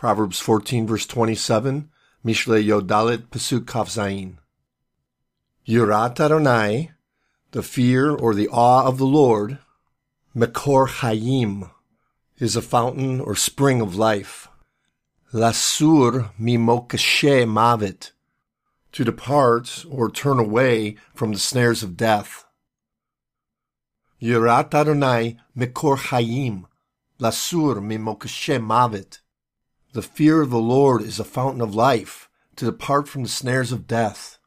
Proverbs 14, verse 27, Mishle Yodalit Pasuk Kaf Zayin. Yirat Adonai, the fear or the awe of the Lord, Mekor Chayim, is a fountain or spring of life. Lasur mimokashe mavet, to depart or turn away from the snares of death. Yirat Adonai Mekor Chayim, Lasur mimokashe mavet. The fear of the Lord is a fountain of life, to depart from the snares of death.